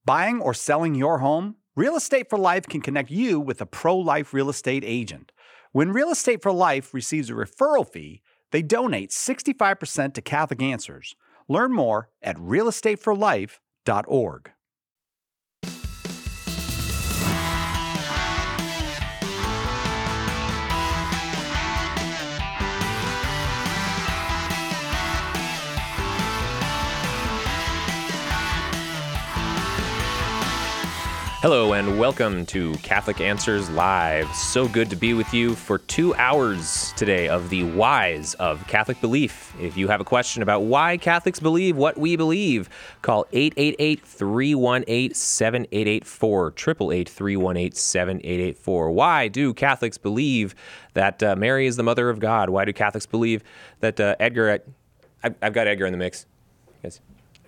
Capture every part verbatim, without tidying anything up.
Buying or selling your home? Real Estate for Life can connect you with a pro-life real estate agent. When Real Estate for Life receives a referral fee, they donate sixty-five percent to Catholic Answers. Learn more at real estate for life dot org. Hello and welcome to Catholic Answers Live. So good to be with you for two hours today of the whys of Catholic belief. If you have a question about why Catholics believe what we believe, call eight eight eight, three one eight, seven eight eight four, eight eight eight, three one eight, seven eight eight four. Why do Catholics believe that uh, Mary is the mother of God? Why do Catholics believe that uh, Edgar... I, I've got Edgar in the mix. Yes.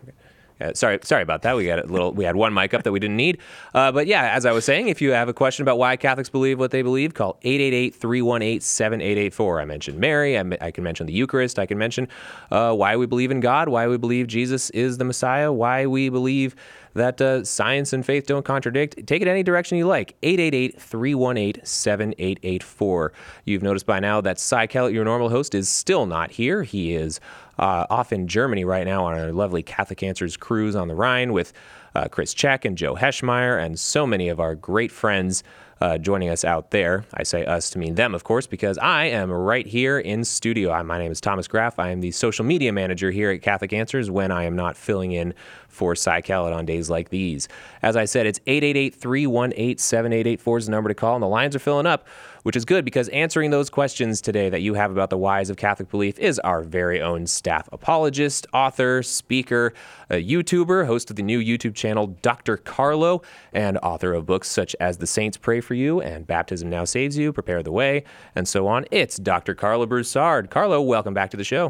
Uh, sorry, sorry about that. We got a little. We had one mic up that we didn't need. Uh, but yeah, as I was saying, if you have a question about why Catholics believe what they believe, call eight eight eight, three one eight, seven eight eight four. I mentioned Mary. I, I can mention the Eucharist. I can mention uh, why we believe in God, why we believe Jesus is the Messiah, why we believe that uh, science and faith don't contradict. Take it any direction you like. eight eight eight, three one eight, seven eight eight four. You've noticed by now that Cy Kellett, your normal host, is still not here. He is uh, off in Germany right now on a lovely Catholic Answers cruise on the Rhine with uh, Chris Check and Joe Heschmeyer and so many of our great friends uh, joining us out there. I say us to mean them, of course, because I am right here in studio. I, my name is Thomas Graff. I am the social media manager here at Catholic Answers when I am not filling in for Cy Kellett on days like these. As I said, it's eight eight eight, three one eight, seven eight eight four is the number to call, and the lines are filling up, which is good because answering those questions today that you have about the whys of Catholic belief is our very own staff apologist, author, speaker, a YouTuber, host of the new YouTube channel Doctor Carlo, and author of books such as The Saints Pray for You and Baptism Now Saves You, Prepare the Way, and so on. It's Doctor Carlo Broussard. Carlo, welcome back to the show.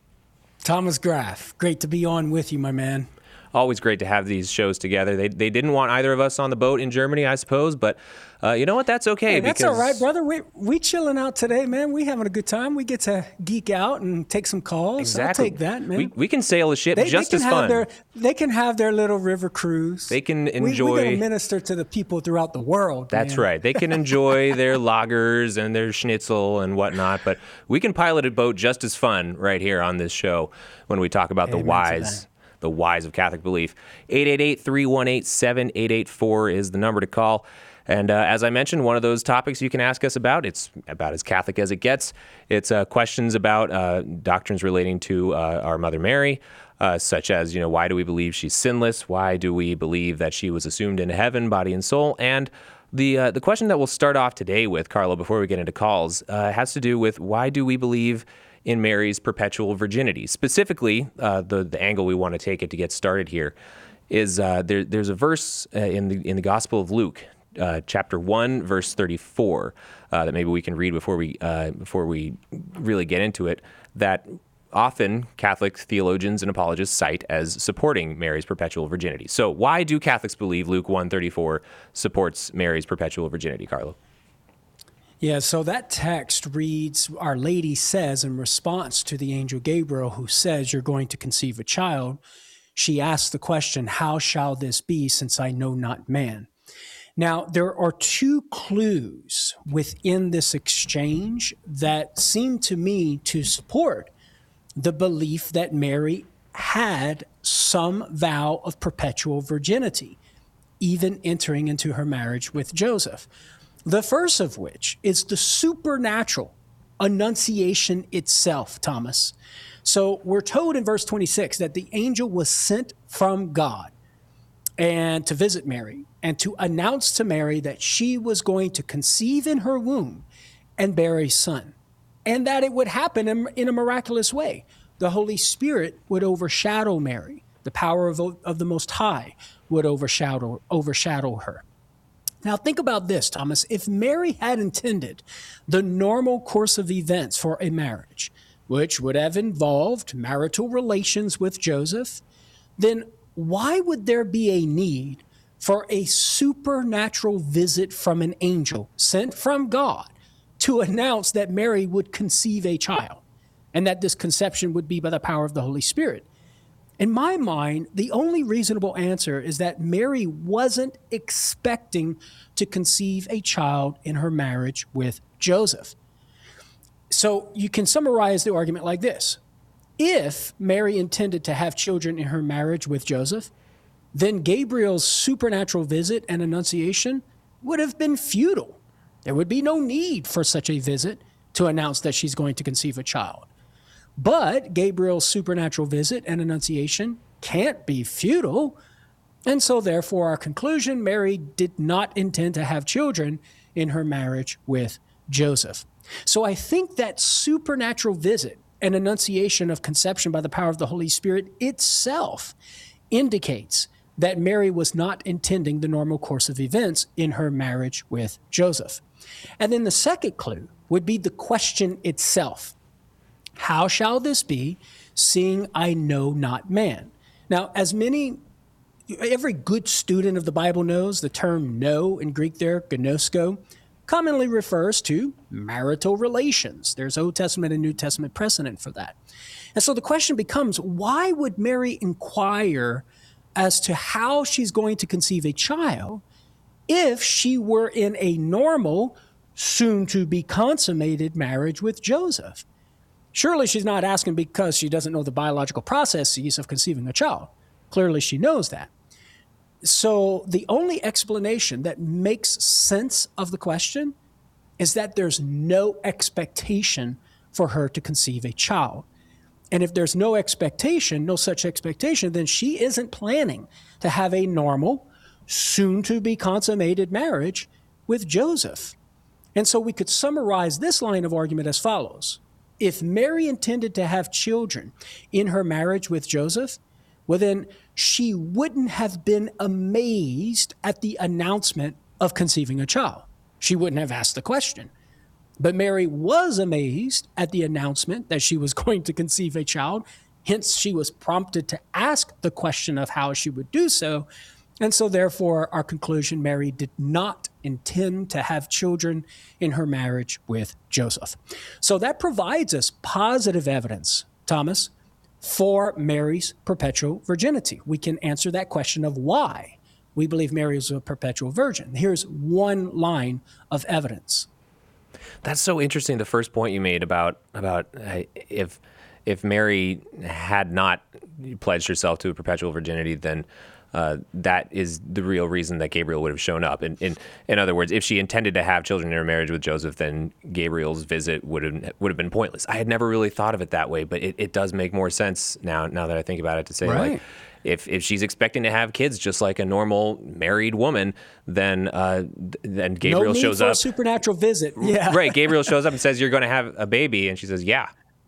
Thomas Graff, great to be on with you, my man. Always great to have these shows together. They they didn't want either of us on the boat in Germany, I suppose, but uh, you know what? That's okay. Hey, that's because... all right, brother. We we chilling out today, man. We having a good time. We get to geek out and take some calls. Exactly. I'll take that, man. We, we can sail a ship they, just they as can fun. Have their, they can have their little river cruise. They can enjoy. We, we're going to minister to the people throughout the world. That's man. right. They can enjoy their lagers and their schnitzel and whatnot, but we can pilot a boat just as fun right here on this show when we talk about Amen the whys. The whys of Catholic belief. eight eight eight, three one eight, seven eight eight four is the number to call. And uh, as I mentioned, one of those topics you can ask us about, it's about as Catholic as it gets. It's uh, questions about uh, doctrines relating to uh, our Mother Mary, uh, such as, you know, why do we believe she's sinless? Why do we believe that she was assumed into heaven, body and soul? And the uh, the question that we'll start off today with, Carlo, before we get into calls, uh, has to do with why do we believe in Mary's perpetual virginity. Specifically, uh, the the angle we want to take it to get started here is uh, there, there's a verse uh, in the in the Gospel of Luke, uh, chapter one, verse thirty-four, uh, that maybe we can read before we uh, before we really get into it. That often Catholic theologians and apologists cite as supporting Mary's perpetual virginity. So, why do Catholics believe Luke one thirty-four supports Mary's perpetual virginity, Carlo? Yeah, so that text reads, Our Lady says in response to the angel Gabriel, who says you're going to conceive a child, she asks the question, how shall this be since I know not man? Now, there are two clues within this exchange that seem to me to support the belief that Mary had some vow of perpetual virginity, even entering into her marriage with Joseph. The first of which is the supernatural annunciation itself, Thomas. So we're told in verse twenty-six that the angel was sent from God and to visit Mary and to announce to Mary that she was going to conceive in her womb and bear a son, and that it would happen in, in a miraculous way. The Holy Spirit would overshadow Mary. The power of, of the Most High would overshadow, overshadow her. Now, think about this, Thomas. If Mary had intended the normal course of events for a marriage, which would have involved marital relations with Joseph, then why would there be a need for a supernatural visit from an angel sent from God to announce that Mary would conceive a child and that this conception would be by the power of the Holy Spirit? In my mind, the only reasonable answer is that Mary wasn't expecting to conceive a child in her marriage with Joseph. So you can summarize the argument like this. If Mary intended to have children in her marriage with Joseph, then Gabriel's supernatural visit and annunciation would have been futile. There would be no need for such a visit to announce that she's going to conceive a child. But Gabriel's supernatural visit and annunciation can't be futile. And so therefore, our conclusion, Mary did not intend to have children in her marriage with Joseph. So I think that supernatural visit and annunciation of conception by the power of the Holy Spirit itself indicates that Mary was not intending the normal course of events in her marriage with Joseph. And then the second clue would be the question itself. How shall this be, seeing I know not man? Now, as many, every good student of the Bible knows, the term know in Greek there, gnosko, commonly refers to marital relations. There's Old Testament and New Testament precedent for that. And so the question becomes, why would Mary inquire as to how she's going to conceive a child if she were in a normal, soon-to-be consummated marriage with Joseph? Surely she's not asking because she doesn't know the biological processes of conceiving a child. Clearly she knows that. So the only explanation that makes sense of the question is that there's no expectation for her to conceive a child. And if there's no expectation, no such expectation, then she isn't planning to have a normal, soon-to-be consummated marriage with Joseph. And so we could summarize this line of argument as follows. If Mary intended to have children in her marriage with Joseph, well, then she wouldn't have been amazed at the announcement of conceiving a child. She wouldn't have asked the question. But Mary was amazed at the announcement that she was going to conceive a child. Hence, she was prompted to ask the question of how she would do so. And so therefore, our conclusion, Mary did not intend to have children in her marriage with Joseph. So that provides us positive evidence, Thomas, for Mary's perpetual virginity. We can answer that question of why we believe Mary is a perpetual virgin. Here's one line of evidence. That's so interesting. The first point you made about about uh, if if Mary had not pledged herself to a perpetual virginity, then uh, that is the real reason that Gabriel would have shown up. In, in in other words, if she intended to have children in her marriage with Joseph, then Gabriel's visit would have would have been pointless. I had never really thought of it that way, but it, it does make more sense now. Now that I think about it, to say right. like. If if she's expecting to have kids just like a normal married woman, then uh, then Gabriel no need shows for up. A supernatural visit. Yeah. Right. Gabriel shows up and says, "You're going to have a baby," and she says, "Yeah."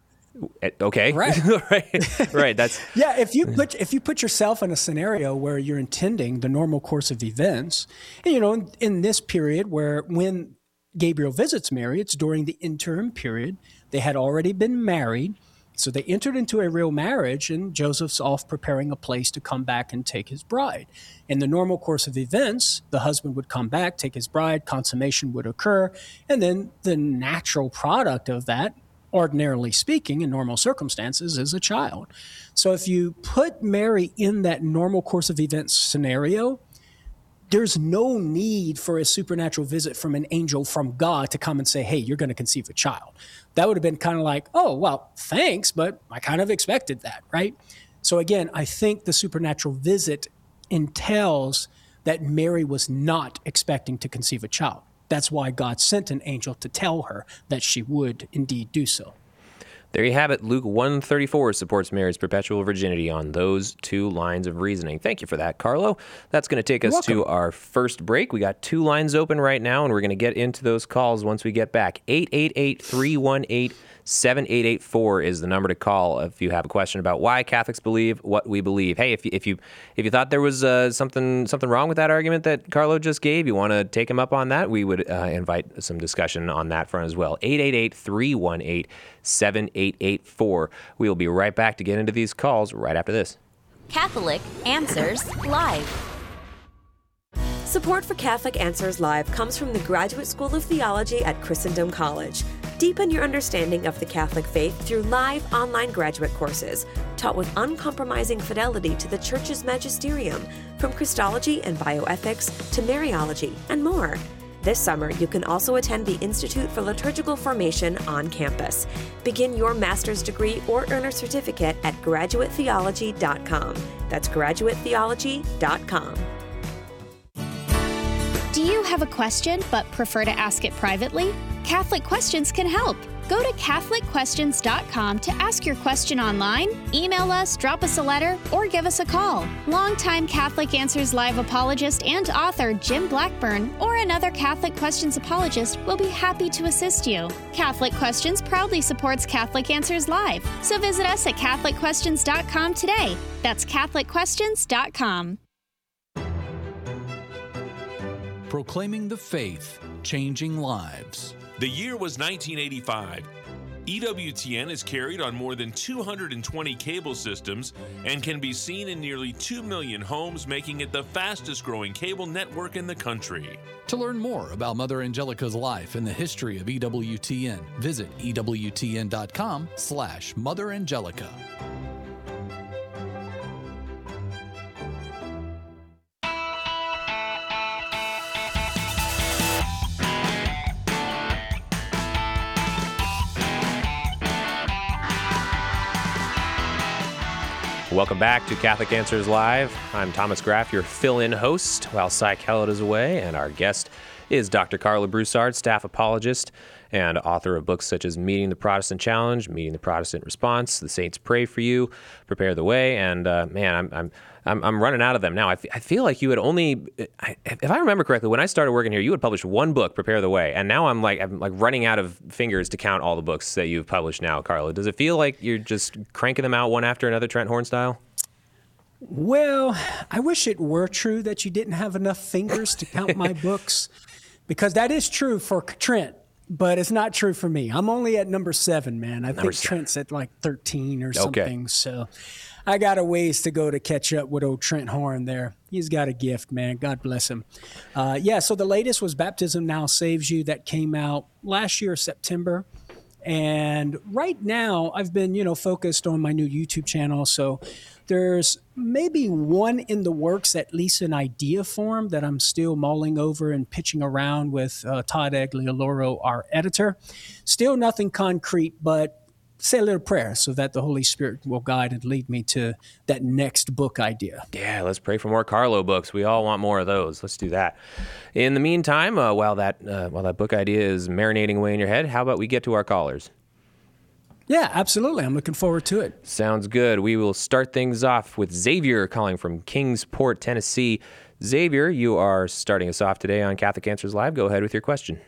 Okay. Right. right. Right. That's yeah. If you put if you put yourself in a scenario where you're intending the normal course of events, and you know, in, in this period where when Gabriel visits Mary, it's during the interim period. They had already been married. So they entered into a real marriage, and Joseph's off preparing a place to come back and take his bride. In the normal course of events, the husband would come back, take his bride, consummation would occur, and then the natural product of that, ordinarily speaking, in normal circumstances, is a child. So if you put Mary in that normal course of events scenario, there's no need for a supernatural visit from an angel from God to come and say, hey, you're going to conceive a child. That would have been kind of like, oh, well, thanks, but I kind of expected that, right? So again, I think the supernatural visit entails that Mary was not expecting to conceive a child. That's why God sent an angel to tell her that she would indeed do so. There you have it. Luke one thirty-four supports Mary's perpetual virginity on those two lines of reasoning. Thank you for that, Carlo. That's going to take us to our first break. We got two lines open right now, and we're going to get into those calls once we get back. eight eight eight, three one eight, seven eight eight four is the number to call if you have a question about why Catholics believe what we believe. Hey, if you if you if you thought there was uh, something something wrong with that argument that Carlo just gave, you want to take him up on that, we would uh, invite some discussion on that front as well. eight eight eight, three one eight, seven eight eight four. We will be right back to get into these calls right after this. Catholic Answers Live. Support for Catholic Answers Live comes from the Graduate School of Theology at Christendom College. Deepen your understanding of the Catholic faith through live online graduate courses taught with uncompromising fidelity to the Church's magisterium, from Christology and bioethics to Mariology and more. This summer, you can also attend the Institute for Liturgical Formation on campus. Begin your master's degree or earn a certificate at graduate theology dot com. That's graduate theology dot com. Do you have a question but prefer to ask it privately? Catholic Questions can help. Go to Catholic Questions dot com to ask your question online, email us, drop us a letter, or give us a call. Longtime Catholic Answers Live apologist and author Jim Blackburn or another Catholic Questions apologist will be happy to assist you. Catholic Questions proudly supports Catholic Answers Live, so visit us at Catholic Questions dot com today. That's Catholic Questions dot com. Proclaiming the faith, changing lives. The year was nineteen eighty-five. E W T N is carried on more than two hundred twenty cable systems and can be seen in nearly two million homes, making it the fastest growing cable network in the country. To learn more about Mother Angelica's life and the history of E W T N, visit E W T N dot com slash Mother Angelica. Welcome back to Catholic Answers Live. I'm Thomas Graff, your fill-in host while Cy Kellett is away, and our guest is Doctor Carla Broussard, staff apologist and author of books such as Meeting the Protestant Challenge, Meeting the Protestant Response, The Saints Pray for You, Prepare the Way, and uh, man, I'm I'm I'm I'm running out of them now. I, f- I feel like you had only, I, if I remember correctly, when I started working here, you had published one book, Prepare the Way, and now I'm like I'm like running out of fingers to count all the books that you've published now, Carla. Does it feel like you're just cranking them out one after another, Trent Horn style? Well, I wish it were true that you didn't have enough fingers to count my books, because that is true for Trent, but it's not true for me. I'm only at number seven, man. I Number think seven. Trent's at like thirteen or Okay. something. So I got a ways to go to catch up with old Trent Horn there. He's got a gift, man. God bless him. Uh, yeah, so the latest was Baptism Now Saves You. That came out last year, September. And right now, I've been, you know, focused on my new YouTube channel. So there's maybe one in the works, at least in idea form, that I'm still mulling over and pitching around with uh, Todd Aglioloro, our editor. Still nothing concrete, but say a little prayer so that the Holy Spirit will guide and lead me to that next book idea. Yeah, let's pray for more Carlo books. We all want more of those. Let's do that. In the meantime, uh, while that uh, while that book idea is marinating away in your head, how about we get to our callers? Yeah, absolutely. I'm looking forward to it. Sounds good. We will start things off with Xavier calling from Kingsport, Tennessee. Xavier, you are starting us off today on Catholic Answers Live. Go ahead with your question.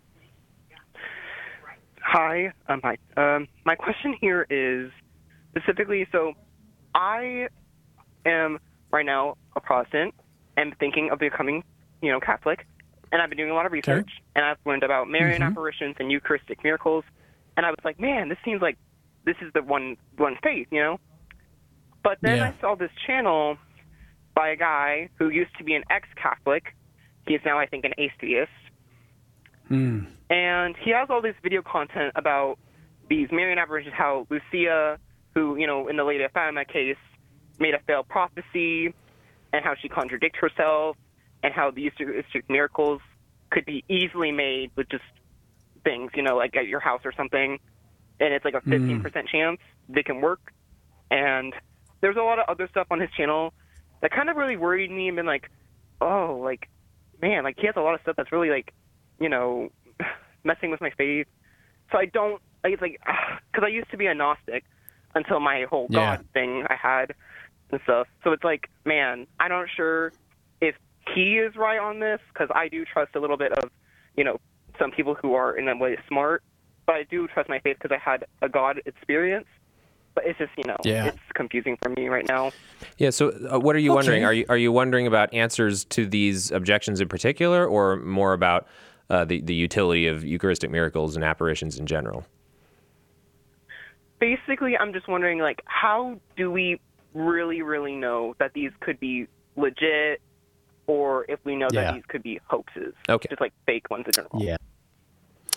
Hi, um, hi. Um, my question here is specifically, so I am right now a Protestant and thinking of becoming, you know, Catholic, and I've been doing a lot of research, Okay. and I've learned about Marian Mhm. apparitions and Eucharistic miracles, and I was like, man, this seems like this is the one one faith, you know? But then Yeah. I saw this channel by a guy who used to be an ex-Catholic. He is now, I think, an atheist. Hmm. And he has all this video content about these Marian apparitions, how Lucia, who, you know, in the Lady of Fatima case, made a failed prophecy, and how she contradicts herself, and how the Eucharistic miracles could be easily made with just things, you know, like at your house or something, and it's like a fifteen percent chance they can work. And there's a lot of other stuff on his channel that kind of really worried me and been like, oh, like, man, like he has a lot of stuff that's really like, you know, messing with my faith. So I don't, it's like, because I used to be a Gnostic until my whole Yeah. God thing I had and stuff. So it's like, man, I'm not sure if he is right on this, because I do trust a little bit of, you know, some people who are in a way smart, but I do trust my faith because I had a God experience. But it's just, you know, Yeah. it's confusing for me right now. Yeah. So, uh, what are you Okay. wondering? Are you are you wondering about answers to these objections in particular, or more about uh, the the utility of Eucharistic miracles and apparitions in general? Basically, I'm just wondering, like, how do we really, really know that these could be legit, or if we know Yeah. that these could be hoaxes? Okay. Just like fake ones in general. Yeah.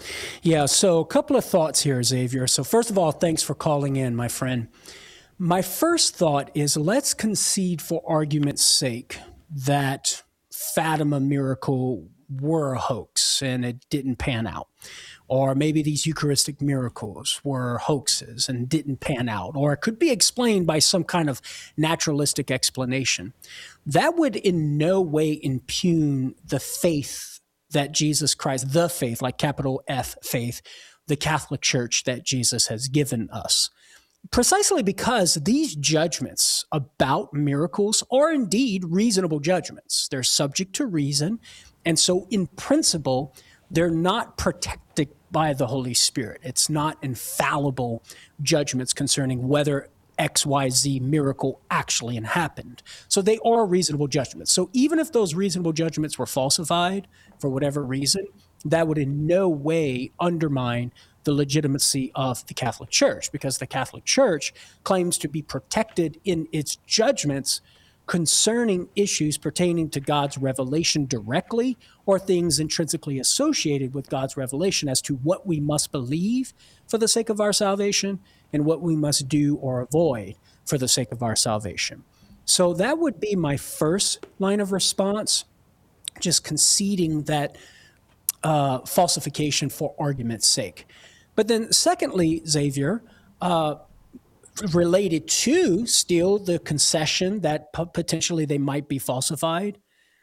Yeah, so a couple of thoughts here, Xavier. So first of all, thanks for calling in, my friend. My first thought is let's concede for argument's sake that Fatima miracle were a hoax and it didn't pan out. Or maybe these Eucharistic miracles were hoaxes and didn't pan out. Or it could be explained by some kind of naturalistic explanation. That would in no way impugn the faith that Jesus Christ, the faith, like capital F faith, the Catholic Church that Jesus has given us. Precisely because these judgments about miracles are indeed reasonable judgments. They're subject to reason. And so in principle, they're not protected by the Holy Spirit. It's not infallible judgments concerning whether X Y Z miracle actually happened. So they are reasonable judgments. So even if those reasonable judgments were falsified for whatever reason, that would in no way undermine the legitimacy of the Catholic Church, because the Catholic Church claims to be protected in its judgments concerning issues pertaining to God's revelation directly or things intrinsically associated with God's revelation as to what we must believe for the sake of our salvation and what we must do or avoid for the sake of our salvation. So that would be my first line of response, just conceding that uh, falsification for argument's sake. But then secondly, Xavier, uh, related to still the concession that p- potentially they might be falsified,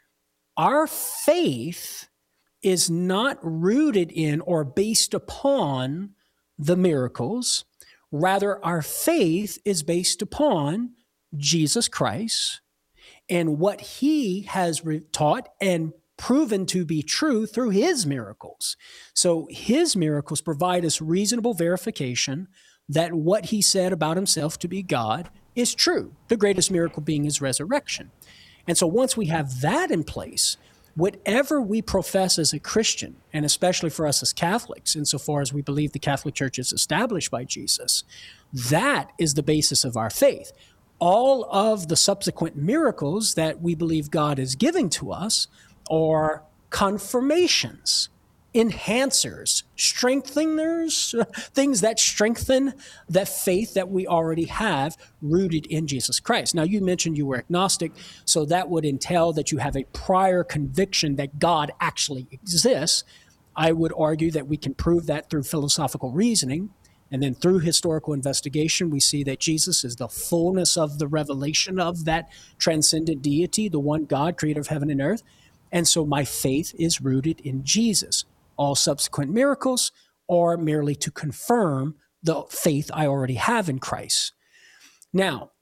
our faith is not rooted in or based upon the miracles. Rather, our faith is based upon Jesus Christ and what he has re- taught and proven to be true through his miracles. So his miracles provide us reasonable verification that what he said about himself to be God is true, the greatest miracle being his resurrection. And so once we have that in place, whatever we profess as a Christian, and especially for us as Catholics, insofar as we believe the Catholic Church is established by Jesus, that is the basis of our faith. All of the subsequent miracles that we believe God is giving to us are confirmations, enhancers, strengtheners, things that strengthen that faith that we already have rooted in Jesus Christ. Now, you mentioned you were agnostic, so that would entail that you have a prior conviction that God actually exists. I would argue that we can prove that through philosophical reasoning, and then through historical investigation, we see that Jesus is the fullness of the revelation of that transcendent deity, the one God, creator of heaven and earth. And so my faith is rooted in Jesus. All subsequent miracles are merely to confirm the faith I already have in Christ. Now,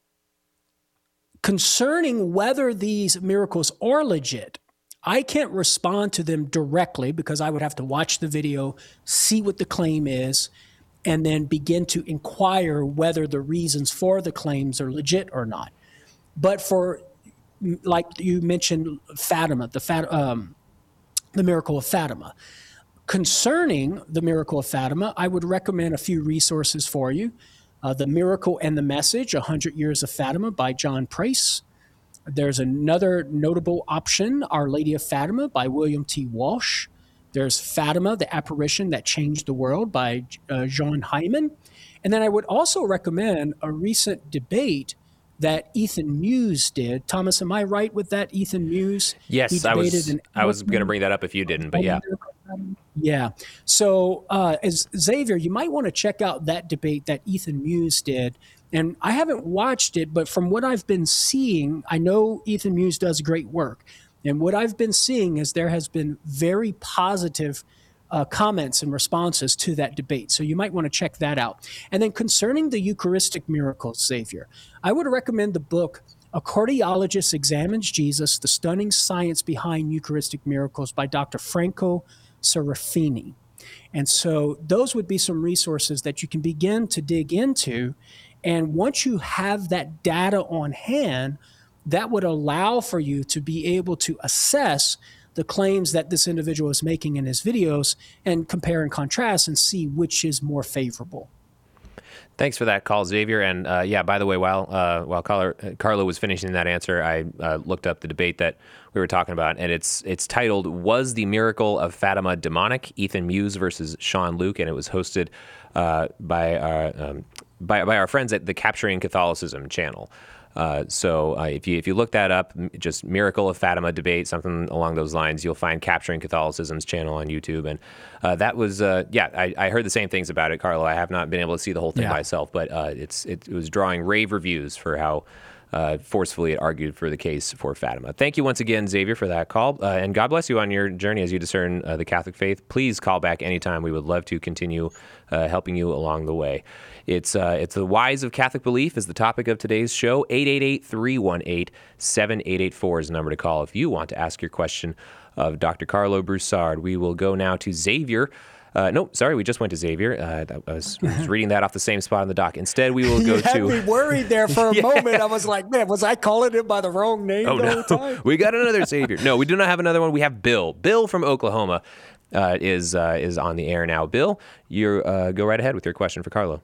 concerning whether these miracles are legit, I can't respond to them directly because I would have to watch the video, see what the claim is, and then begin to inquire whether the reasons for the claims are legit or not. But for, like you mentioned, Fatima, the, Fat, um, the miracle of Fatima. Concerning the miracle of Fatima, I would recommend a few resources for you. Uh, the Miracle and the Message, one hundred Years of Fatima by John Price. There's another notable option, Our Lady of Fatima by William T. Walsh. There's Fatima, the Apparition That Changed the World by uh, Jean Hyman. And then I would also recommend a recent debate that Ethan Muse did. Thomas, am I right with that, Ethan Muse? Yes, I was I was going to bring that up if you didn't, but yeah. Yeah. So uh, as Xavier, you might want to check out that debate that Ethan Muse did. And I haven't watched it, but from what I've been seeing, I know Ethan Muse does great work. And what I've been seeing is there has been very positive uh, comments and responses to that debate. So you might want to check that out. And then concerning the Eucharistic miracles, Xavier, I would recommend the book, A Cardiologist Examines Jesus, The Stunning Science Behind Eucharistic Miracles by Doctor Franco Serafini. And so those would be some resources that you can begin to dig into. And once you have that data on hand, that would allow for you to be able to assess the claims that this individual is making in his videos and compare and contrast and see which is more favorable. Thanks for that call, Xavier. And uh, yeah, by the way, while uh, while Carlo, Carlo was finishing that answer, I uh, looked up the debate that we were talking about, and it's it's titled "Was the Miracle of Fatima Demonic?" Ethan Muse versus Sean Luke, and it was hosted uh, by our um, by by our friends at the Capturing Catholicism channel. Uh, so uh, if you if you look that up, just Miracle of Fatima debate, something along those lines, you'll find Capturing Catholicism's channel on YouTube. And uh, that was, uh, yeah, I, I heard the same things about it, Carlo. I have not been able to see the whole thing Yeah. myself, but uh, it's it, it was drawing rave reviews for how uh, forcefully it argued for the case for Fatima. Thank you once again, Xavier, for that call. Uh, and God bless you on your journey as you discern uh, the Catholic faith. Please call back anytime. We would love to continue uh, helping you along the way. It's uh, it's the whys of Catholic belief is the topic of today's show. eight eight eight, three one eight, seven eight eight four is the number to call if you want to ask your question of Doctor Carlo Broussard. We will go now to Xavier. Uh, no, sorry, we just went to Xavier. Uh, I, was, I was reading that off the same spot on the doc. Instead, we will go you had to... me worried there for a Yeah. moment. I was like, man, was I calling him by the wrong name Oh, the no. whole time? We got another Xavier. No, we do not have another one. We have Bill. Bill from Oklahoma uh, is uh, is on the air now. Bill, you uh, go right ahead with your question for Carlo.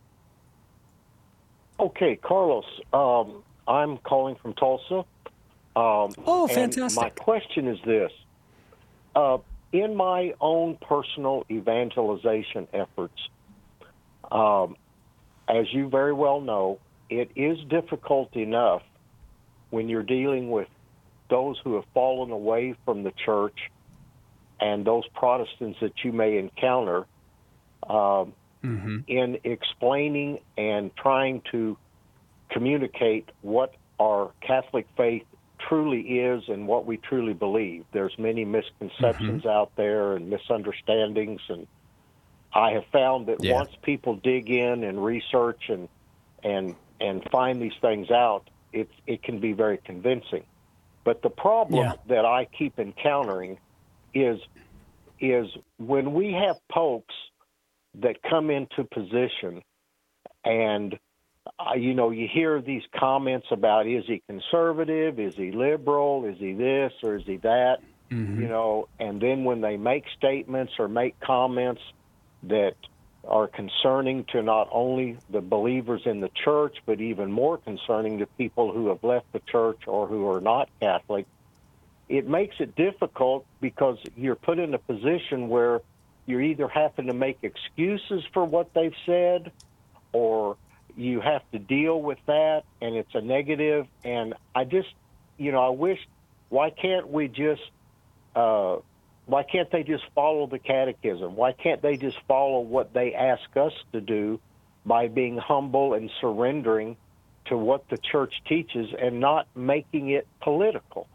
Okay, Carlos, um, I'm calling from Tulsa. Um, Oh, and fantastic. my question is this. Uh, in my own personal evangelization efforts, um, as you very well know, it is difficult enough when you're dealing with those who have fallen away from the church and those Protestants that you may encounter, um, Mm-hmm. in explaining and trying to communicate what our Catholic faith truly is and what we truly believe. There's many misconceptions Mm-hmm. out there and misunderstandings, and I have found that Yeah. once people dig in and research and and and find these things out, it it can be very convincing. But the problem Yeah. that I keep encountering is is when we have popes that come into position and, uh, you know, you hear these comments about, is he conservative, is he liberal, is he this or is he that, Mm-hmm. you know, and then when they make statements or make comments that are concerning to not only the believers in the church, but even more concerning to people who have left the church or who are not Catholic, it makes it difficult because you're put in a position where you're either having to make excuses for what they've said or you have to deal with that, and it's a negative. And I just, you know, I wish, why can't we just, uh, why can't they just follow the catechism? Why can't they just follow what they ask us to do by being humble and surrendering to what the church teaches and not making it political?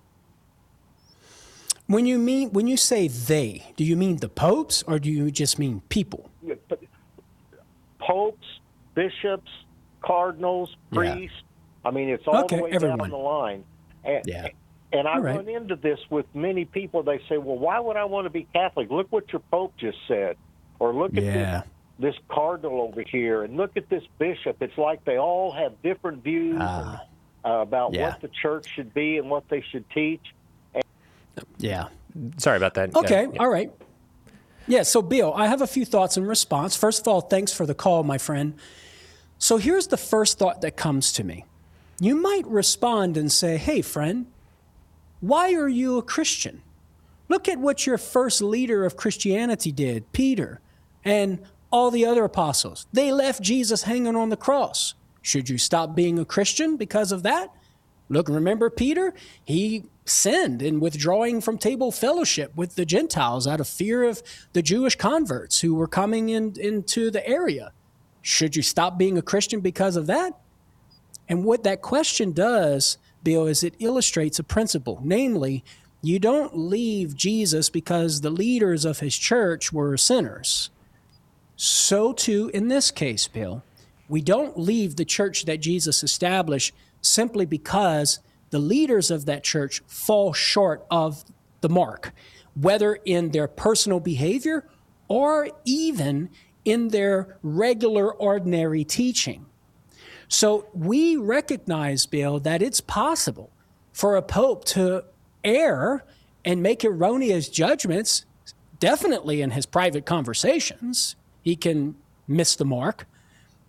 When you mean when you say they, do you mean the popes or do you just mean people? Yeah, but popes, bishops, cardinals, Yeah. priests. I mean, it's all Okay, the way everyone. down the line. And, Yeah. and I All right. run into this with many people. They say, well, why would I want to be Catholic? Look what your pope just said. Or look at Yeah. this, this cardinal over here. And look at this bishop. It's like they all have different views Ah. and, uh, about Yeah. what the church should be and what they should teach. Yeah. Sorry about that. Okay. Uh, yeah. All right. Yeah. So, Bill, I have a few thoughts in response. First of all, thanks for the call, my friend. So, here's the first thought that comes to me. You might respond and say, hey, friend, why are you a Christian? Look at what your first leader of Christianity did, Peter, and all the other apostles. They left Jesus hanging on the cross. Should you stop being a Christian because of that? Look, remember Peter? He sinned in withdrawing from table fellowship with the Gentiles out of fear of the Jewish converts who were coming in, into the area. Should you stop being a Christian because of that? And what that question does, Bill, is it illustrates a principle. Namely, you don't leave Jesus because the leaders of his church were sinners. So too in this case, Bill, we don't leave the church that Jesus established simply because the leaders of that church fall short of the mark, whether in their personal behavior or even in their regular, ordinary teaching. So we recognize, Bill, that it's possible for a pope to err and make erroneous judgments, definitely in his private conversations. He can miss the mark.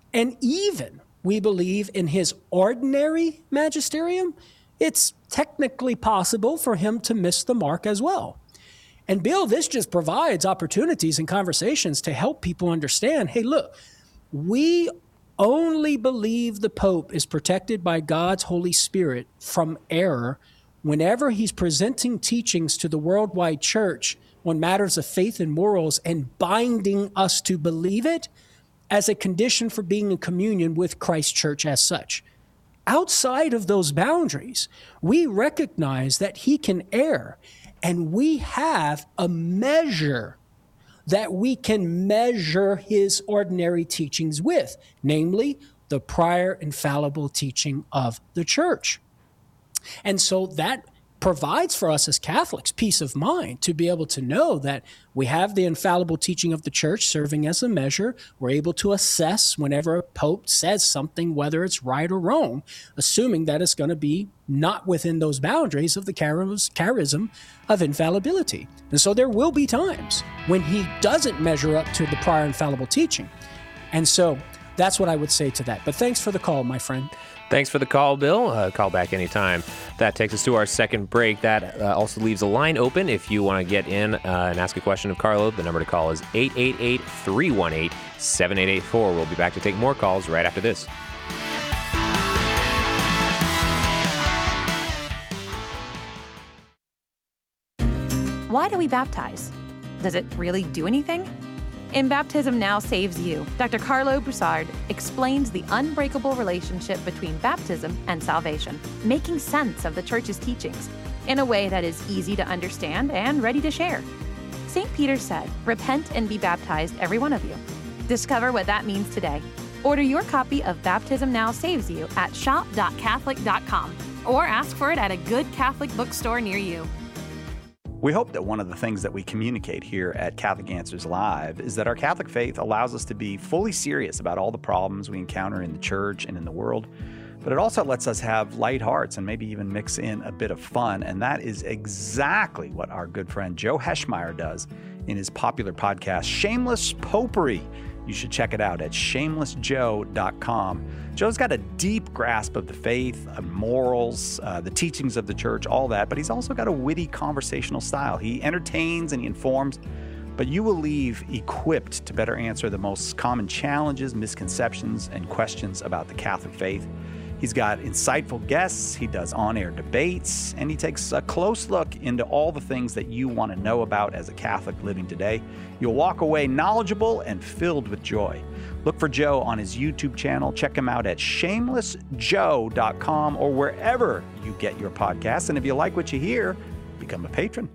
And even we believe in his ordinary magisterium, it's technically possible for him to miss the mark as well. And Bill, this just provides opportunities and conversations to help people understand, hey, look, we only believe the Pope is protected by God's Holy Spirit from error whenever he's presenting teachings to the worldwide church on matters of faith and morals and binding us to believe it as a condition for being in communion with Christ's church as such. Outside of those boundaries, we recognize that he can err, and we have a measure that we can measure his ordinary teachings with, namely the prior infallible teaching of the church. And so that provides for us as Catholics peace of mind to be able to know that we have the infallible teaching of the church serving as a measure. We're able to assess whenever a pope says something, whether it's right or wrong, assuming that it's going to be not within those boundaries of the charism of infallibility. And so there will be times when he doesn't measure up to the prior infallible teaching. And so that's what I would say to that. But thanks for the call, my friend. Thanks for the call, Bill. Uh, call back anytime. That takes us to our second break. That uh, also leaves a line open if you want to get in uh, and ask a question of Carlo. The number to call is eight eight eight, three one eight, seven eight eight four. We'll be back to take more calls right after this. Why do we baptize? Does it really do anything? In Baptism Now Saves You, Doctor Carlo Broussard explains the unbreakable relationship between baptism and salvation, making sense of the Church's teachings in a way that is easy to understand and ready to share. Saint Peter said, "Repent and be baptized, every one of you." Discover what that means today. Order your copy of Baptism Now Saves You at shop dot catholic dot com or ask for it at a good Catholic bookstore near you. We hope that one of the things that we communicate here at Catholic Answers Live is that our Catholic faith allows us to be fully serious about all the problems we encounter in the church and in the world, but it also lets us have light hearts and maybe even mix in a bit of fun, and that is exactly what our good friend Joe Heschmeyer does in his popular podcast, Shameless Popery. You should check it out at shameless joe dot com. Joe's got a deep grasp of the faith, of morals, uh, the teachings of the church, all that, but he's also got a witty conversational style. He entertains and he informs, but you will leave equipped to better answer the most common challenges, misconceptions, and questions about the Catholic faith. He's got insightful guests, he does on-air debates, and he takes a close look into all the things that you want to know about as a Catholic living today. You'll walk away knowledgeable and filled with joy. Look for Joe on his YouTube channel. Check him out at shameless joe dot com or wherever you get your podcasts. And if you like what you hear, become a patron.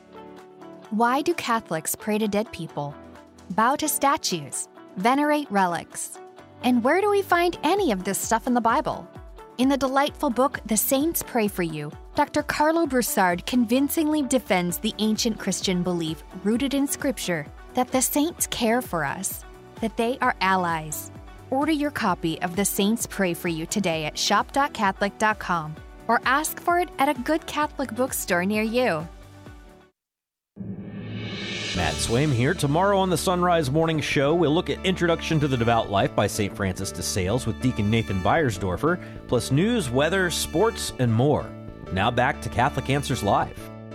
Why do Catholics pray to dead people, bow to statues, venerate relics? And where do we find any of this stuff in the Bible? In the delightful book, The Saints Pray for You, Doctor Carlo Broussard convincingly defends the ancient Christian belief rooted in Scripture that the saints care for us, that they are allies. Order your copy of The Saints Pray for You today at shop dot catholic dot com or ask for it at a good Catholic bookstore near you. Matt Swaim here. Tomorrow on the Sunrise Morning Show, we'll look at Introduction to the Devout Life by Saint Francis de Sales with Deacon Nathan Beiersdorfer, plus news, weather, sports, and more. Now back to Catholic Answers Live.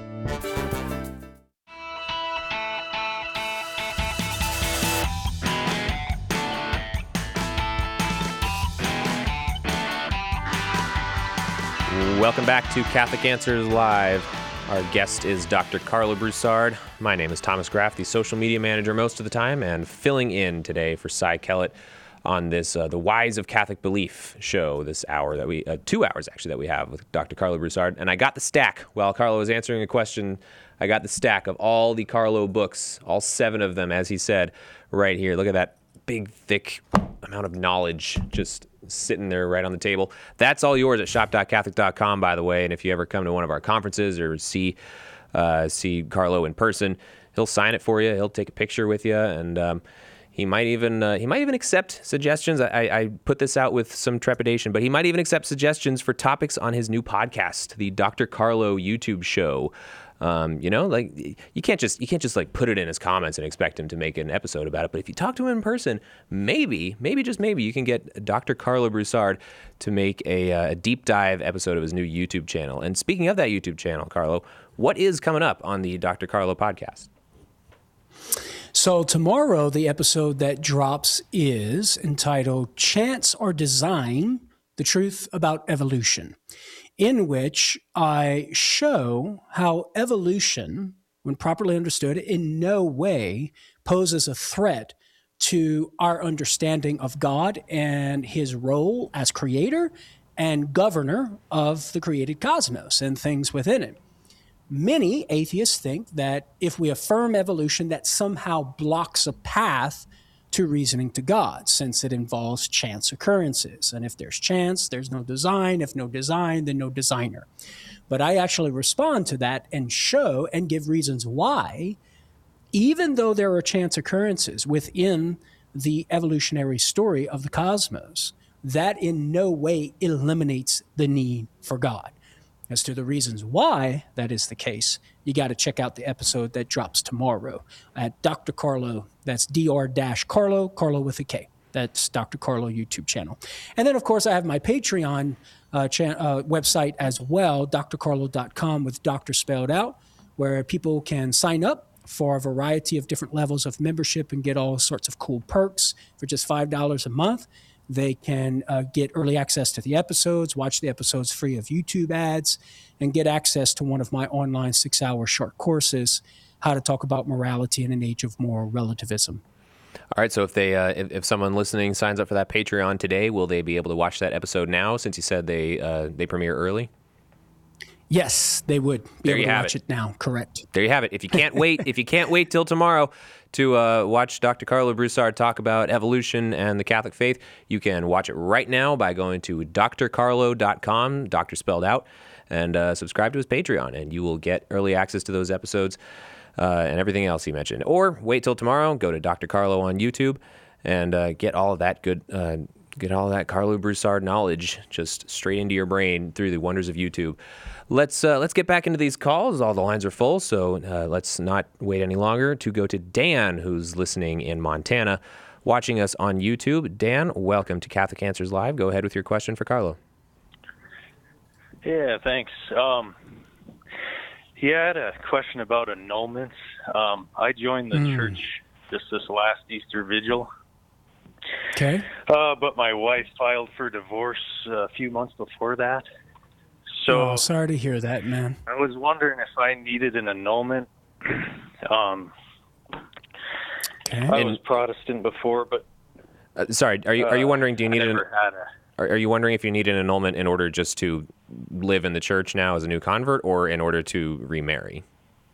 Welcome back to Catholic Answers Live. Our guest is Doctor Carlo Broussard. My name is Thomas Graff, the social media manager most of the time, and filling in today for Cy Kellett on this uh, The Whys of Catholic Belief show, this hour that we, uh, two hours actually, that we have with Doctor Carlo Broussard. And I got the stack while Carlo was answering a question. I got the stack of all the Carlo books, all seven of them, as he said, right here. Look at that big, thick amount of knowledge just sitting there right on the table. That's all yours at shop dot catholic dot com, by the way. And if you ever come to one of our conferences or see uh, see Carlo in person, he'll sign it for you. He'll take a picture with you, and um, he might even uh, he might even accept suggestions. I, I put this out with some trepidation, but he might even accept suggestions for topics on his new podcast, the Doctor Carlo YouTube show. Um, you know, like you can't just you can't just like put it in his comments and expect him to make an episode about it. But if you talk to him in person, maybe, maybe just maybe you can get Doctor Carlo Broussard to make a, uh, a deep dive episode of his new YouTube channel. And speaking of that YouTube channel, Carlo, what is coming up on the Doctor Carlo podcast? So tomorrow, the episode that drops is entitled Chance or Design: The Truth About Evolution, in which I show how evolution, when properly understood, in no way poses a threat to our understanding of God and his role as creator and governor of the created cosmos and things within it. Many atheists think that if we affirm evolution, that somehow blocks a path to reasoning to God, since it involves chance occurrences. And if there's chance, there's no design. If no design, then no designer. But I actually respond to that and show and give reasons why, even though there are chance occurrences within the evolutionary story of the cosmos, that in no way eliminates the need for God. As to the reasons why that is the case, you got to check out the episode that drops tomorrow at Doctor Carlo. That's D R Carlo, Carlo with a K. That's Doctor Carlo YouTube channel. And then, of course, I have my Patreon uh, cha- uh, website as well, d r carlo dot com with doctor spelled out, where people can sign up for a variety of different levels of membership and get all sorts of cool perks for just five dollars a month. They can uh, get early access to the episodes, watch the episodes free of YouTube ads, and get access to one of my online six-hour short courses, How to Talk About Morality in an Age of Moral Relativism. All right, so if they, uh, if, if someone listening signs up for that Patreon today, will they be able to watch that episode now, since you said they uh, they premiere early? Yes, they would be there able you to have watch it. it now. Correct. There you have it. If you can't wait, if you can't wait till tomorrow to uh, watch Doctor Carlo Broussard talk about evolution and the Catholic faith, you can watch it right now by going to d r carlo dot com, doctor spelled out, and uh, subscribe to his Patreon, and you will get early access to those episodes uh, and everything else he mentioned. Or wait till tomorrow, go to Doctor Carlo on YouTube, and uh, get all of that good, uh, get all of that Carlo Broussard knowledge just straight into your brain through the wonders of YouTube. Let's uh, let's get back into these calls. All the lines are full, so uh, let's not wait any longer to go to Dan, who's listening in Montana, watching us on YouTube. Dan, welcome to Catholic Answers Live. Go ahead with your question for Carlo. Yeah, thanks. Um, he had a question about annulments. Um, I joined the Mm. church just this last Easter Vigil. Okay. Uh, but my wife filed for divorce a few months before that. So oh, sorry to hear that, man. I was wondering if I needed an annulment. Um, okay. I was Protestant before, but Uh, sorry, are you are you uh, wondering? Do you I need an? never had a- Are, are you wondering if you need an annulment in order just to live in the church now as a new convert, or in order to remarry?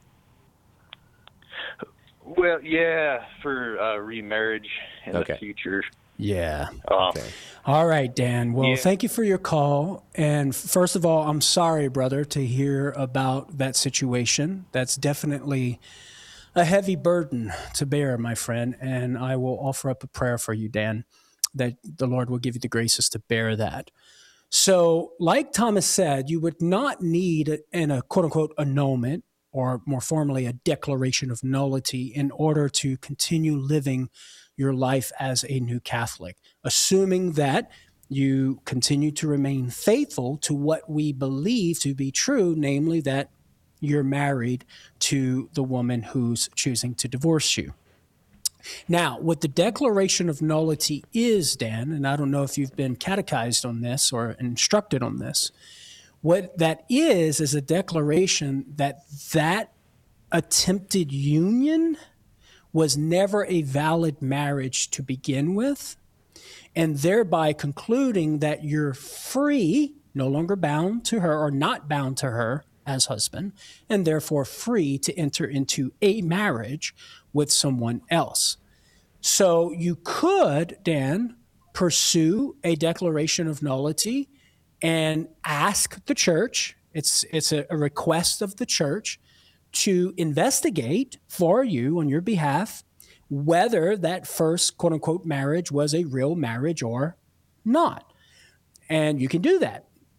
Well, yeah, for uh, remarriage in Okay. the future. Yeah. Um, All right, Dan. Well, Yeah. thank you for your call. And first of all, I'm sorry, brother, to hear about that situation. That's definitely a heavy burden to bear, my friend. And I will offer up a prayer for you, Dan, that the Lord will give you the graces to bear that. So, like Thomas said, you would not need an, a quote unquote annulment, or more formally, a declaration of nullity, in order to continue living your life as a new Catholic, assuming that you continue to remain faithful to what we believe to be true, namely that you're married to the woman who's choosing to divorce you. Now, what the declaration of nullity is, Dan, and I don't know if you've been catechized on this or instructed on this, what that is is a declaration that that attempted union was never a valid marriage to begin with, and thereby concluding that you're free, no longer bound to her or not bound to her as husband, and therefore free to enter into a marriage with someone else. So you could, Dan, pursue a declaration of nullity and ask the church, it's, it's a, a request of the church, to investigate for you on your behalf whether that first quote unquote marriage was a real marriage or not. And you can do that.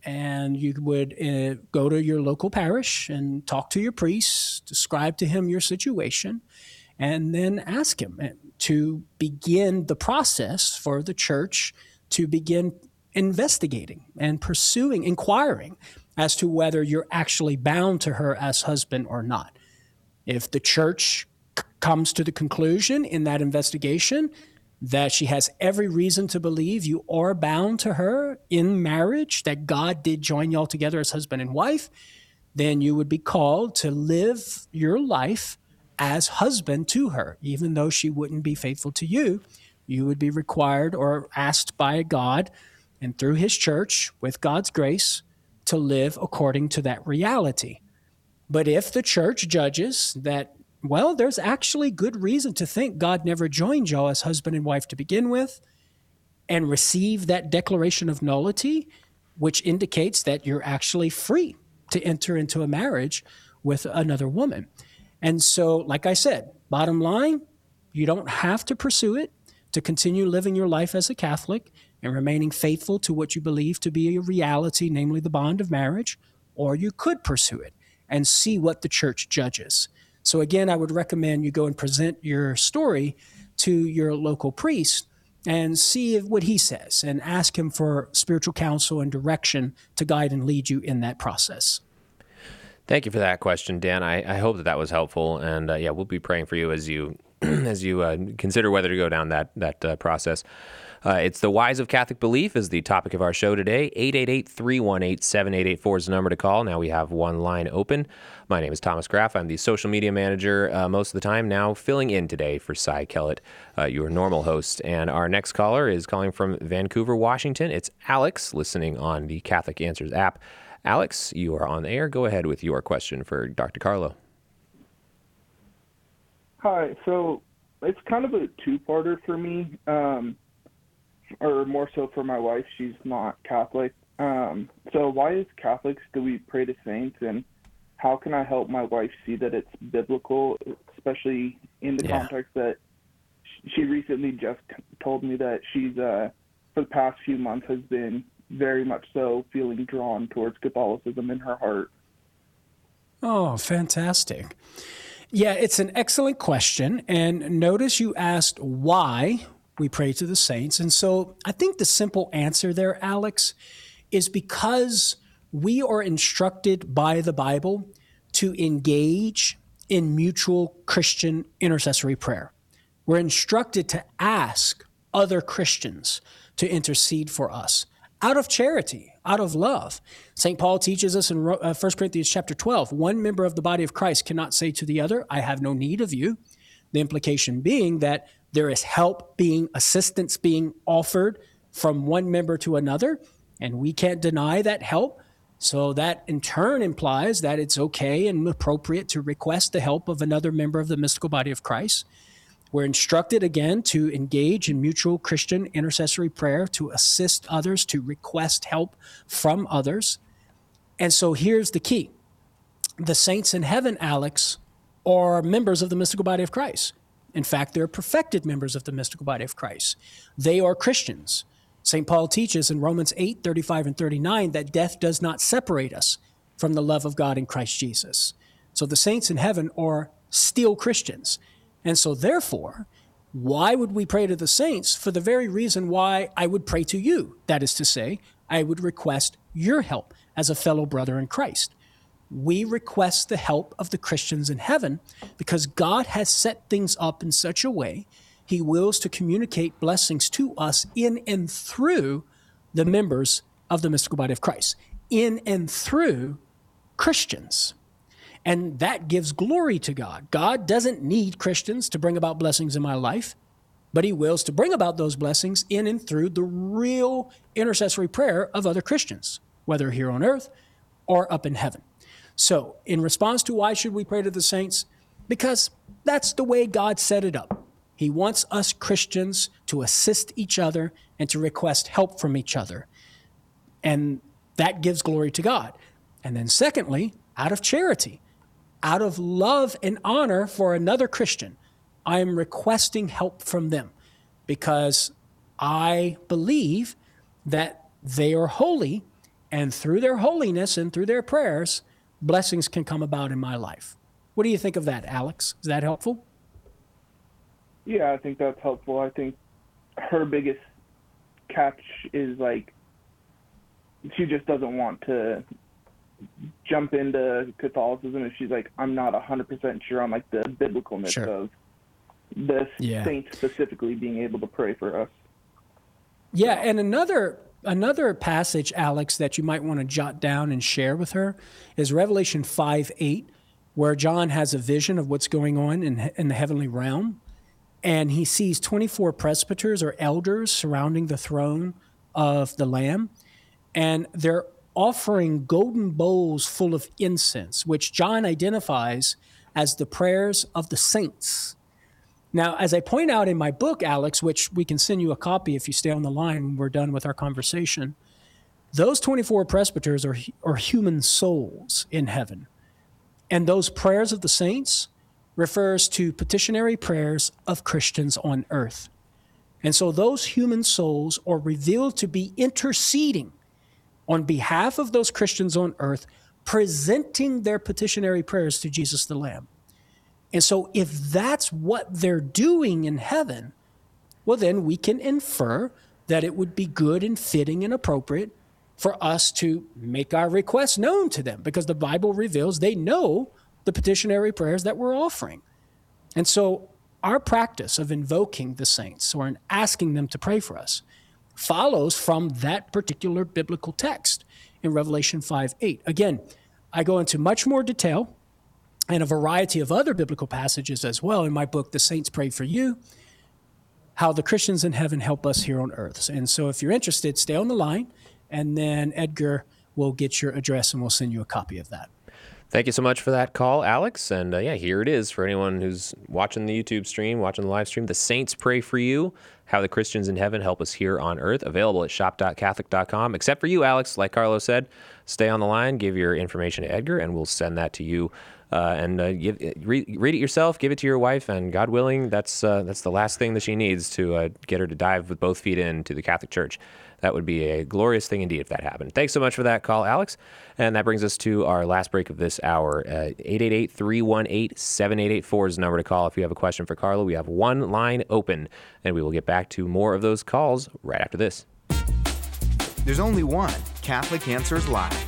And you would uh, go to your local parish and talk to your priest, describe to him your situation, and then ask him to begin the process for the church to begin investigating and pursuing, inquiring as to whether you're actually bound to her as husband or not. If the church c- comes to the conclusion in that investigation that she has every reason to believe you are bound to her in marriage, that God did join y'all together as husband and wife, then you would be called to live your life as husband to her. Even though she wouldn't be faithful to you, you would be required or asked by God and through his church, with God's grace, to live according to that reality. But if the church judges that, well, there's actually good reason to think God never joined y'all as husband and wife to begin with, and receive that declaration of nullity, which indicates that you're actually free to enter into a marriage with another woman. And so, like I said, bottom line, you don't have to pursue it to continue living your life as a Catholic and remaining faithful to what you believe to be a reality, namely the bond of marriage, or you could pursue it and see what the church judges. So again, I would recommend you go and present your story to your local priest and see if, what he says, and ask him for spiritual counsel and direction to guide and lead you in that process. Thank you for that question, Dan. I, I hope that that was helpful, and uh, yeah, we'll be praying for you as you as you uh, consider whether to go down that that uh, process. Uh, it's the Whys of Catholic Belief is the topic of our show today. eight eight eight, three one eight, seven eight eight four is the number to call. Now we have one line open. My name is Thomas Graff. I'm the social media manager uh, most of the time, now filling in today for Cy Kellett, uh, your normal host. And our next caller is calling from Vancouver, Washington. It's Alex, listening on the Catholic Answers app. Alex, you are on the air. Go ahead with your question for Doctor Carlo. Hi. So it's kind of a two-parter for me. Um, or more so for my wife. She's not Catholic. Um, so why as Catholics do we pray to saints, and how can I help my wife see that it's biblical, especially in the yeah. context that she recently just told me that she's, uh, for the past few months, has been very much so feeling drawn towards Catholicism in her heart. Oh, fantastic. Yeah, it's an excellent question. And notice you asked why we pray to the saints. And so I think the simple answer there, Alex, is because we are instructed by the Bible to engage in mutual Christian intercessory prayer. We're instructed to ask other Christians to intercede for us out of charity, out of love. Saint Paul teaches us in First Corinthians chapter twelve, one member of the body of Christ cannot say to the other, I have no need of you. The implication being that there is help being, assistance being offered from one member to another, and we can't deny that help. So that in turn implies that it's okay and appropriate to request the help of another member of the mystical body of Christ. We're instructed again to engage in mutual Christian intercessory prayer, to assist others, to request help from others. And so here's the key. The saints in heaven, Alex, are members of the mystical body of Christ. In fact, they're perfected members of the mystical body of Christ. They are Christians. Saint Paul teaches in Romans eight, thirty-five and thirty-nine that death does not separate us from the love of God in Christ Jesus. So the saints in heaven are still Christians. And so therefore, why would we pray to the saints? For the very reason why I would pray to you. That is to say, I would request your help as a fellow brother in Christ. We request the help of the Christians in heaven because God has set things up in such a way he wills to communicate blessings to us in and through the members of the mystical body of Christ, in and through Christians. And that gives glory to God. God doesn't need Christians to bring about blessings in my life, but he wills to bring about those blessings in and through the real intercessory prayer of other Christians, whether here on earth or up in heaven. So in response to why should we pray to the saints? Because that's the way God set it up. He wants us Christians to assist each other and to request help from each other. And that gives glory to God. And then secondly, out of charity, out of love and honor for another Christian, I am requesting help from them because I believe that they are holy And through their holiness and through their prayers, blessings can come about in my life. What do you think of that, Alex? Is that helpful? Yeah, I think that's helpful. I think her biggest catch is like she just doesn't want to jump into Catholicism if she's like, I'm not one hundred percent sure on like the biblicalness Sure. of the Yeah. saints specifically being able to pray for us. Yeah, and another another passage, Alex, that you might want to jot down and share with her is Revelation five eight, where John has a vision of what's going on in, in the heavenly realm. And he sees twenty-four presbyters or elders surrounding the throne of the Lamb. And they're offering golden bowls full of incense, which John identifies as the prayers of the saints. Now, as I point out in my book, Alex, which we can send you a copy if you stay on the line when we're done with our conversation, those twenty-four presbyters are, are human souls in heaven. And those prayers of the saints refers to petitionary prayers of Christians on earth. And so those human souls are revealed to be interceding on behalf of those Christians on earth, presenting their petitionary prayers to Jesus the Lamb. And so if that's what they're doing in heaven, well, then we can infer that it would be good and fitting and appropriate for us to make our requests known to them, because the Bible reveals they know the petitionary prayers that we're offering. And so our practice of invoking the saints or in asking them to pray for us follows from that particular biblical text in Revelation five eight. Again, I go into much more detail and a variety of other biblical passages as well in my book, The Saints Pray for You, how the Christians in heaven help us here on earth. And so if you're interested, stay on the line, and then Edgar will get your address and we'll send you a copy of that. Thank you so much for that call, Alex. And uh, yeah, here it is for anyone who's watching the YouTube stream, watching the live stream. The Saints Pray for You, how the Christians in heaven help us here on earth. Available at shop dot catholic dot com. Except for you, Alex, like Carlo said, stay on the line, give your information to Edgar, and we'll send that to you. Uh, and uh, give, read, read it yourself, give it to your wife, and God willing, that's uh, that's the last thing that she needs to uh, get her to dive with both feet into the Catholic Church. That would be a glorious thing indeed if that happened. Thanks so much for that call, Alex. And that brings us to our last break of this hour. Uh, eight eight eight, three one eight, seven eight eight four is the number to call if you have a question for Carlo. We have one line open, and we will get back to more of those calls right after this. There's only one Catholic Answers Live.